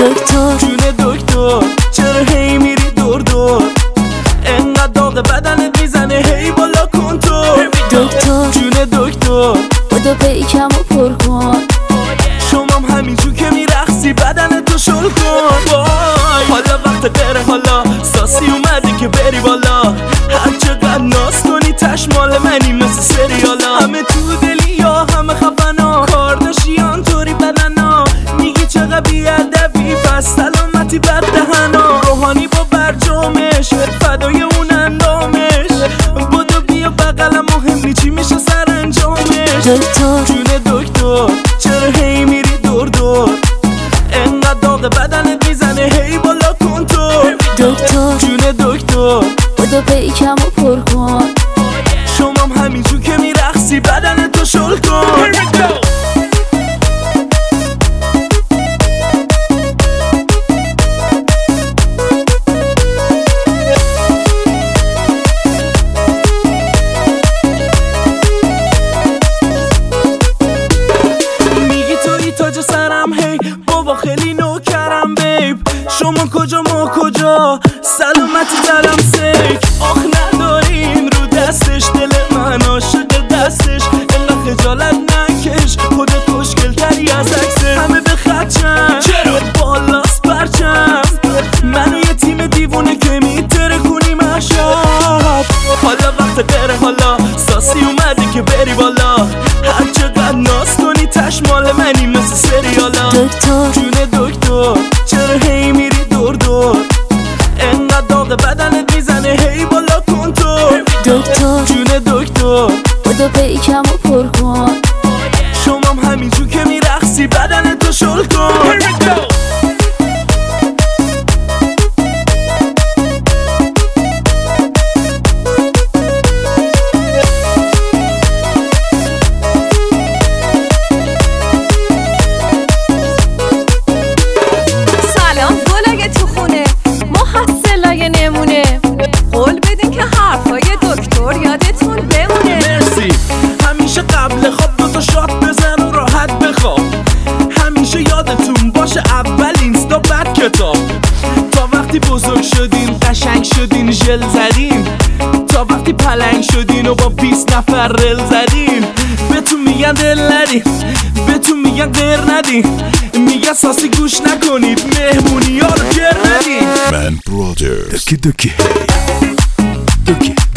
دکتر جون دکتر چرا هی میری دور دور؟ انقدر داغ بدنت میزنه هی بالا کن تو. دکتر جون دکتر بودو پیکمو پر کن. شمام همینجور که میرقصی بدنتو شل کن. وای حالا وقت غیره، حالا ساسی اومده که بری بالا. هر چقدر ناز کنی تش مال منی مثل سریالا. همه تو دلی یا همه خفنا، کارداشیان طوری بدنا. میگی چقدر بیادبی پس سلامتی بد دهنا. روحانی با برجامش فدای اون اندامش. بدو بیا بقلم مهم نی چی میشه سرانجامش. دکتر جون دکتر چرا هی میری دور دور؟ انقدر داغ بدنت میزنه هی بالا کن تو. دکتر جون دکتر بودو پیکمو پر کن. شمام همینجور که میرقصی بدنتو شل کن. میگی توی تاج سرم هی بابا خیلی نوکرم بیب. شما کجا ما کجا سلامتی دلم سیک. آخ نداریم رو دستش دل من عاشق دستش. انقدر خجالت نکش خودت خوشگل تری از عکسه. همه به خدشن چرا بالاست پرچم. منو یه تیم دیوونه که میتره کنیم عشب. حالا وقت غیره، حالا ساسی اومده که بری بالا. هر چقدر ناز کنی تش مال منی مثل سریالا. دکتر جون دکتر چرا هی میری دور دور؟ انقدر داغ بدنت میزنه هی بالا کن تو. دکتر جون دکتر بودو پیکمو پر کن. شمام همینجور که میرقصی بدنتو شل کن. سلام گلای تو خونه محصلای نمونه. قول بدین که حرفای دکتر یادتون بمونه. مرسی همیشه قبل خواب دوتا شات بزن و راحت بخواب. همیشه یادتون باشه اول اینستا بعد کتاب. تا وقتی بزرگ شدین قشنگ شدین ژل زدین. تا وقتی پلنگ شدین و با 20 نفر رل زدین. بهتون میگن دل ندین، بهتون میگن غیر ندین. میگن ساسی گوش نکنید مهمونی ها رو گر ندین. من برادر دکی دکی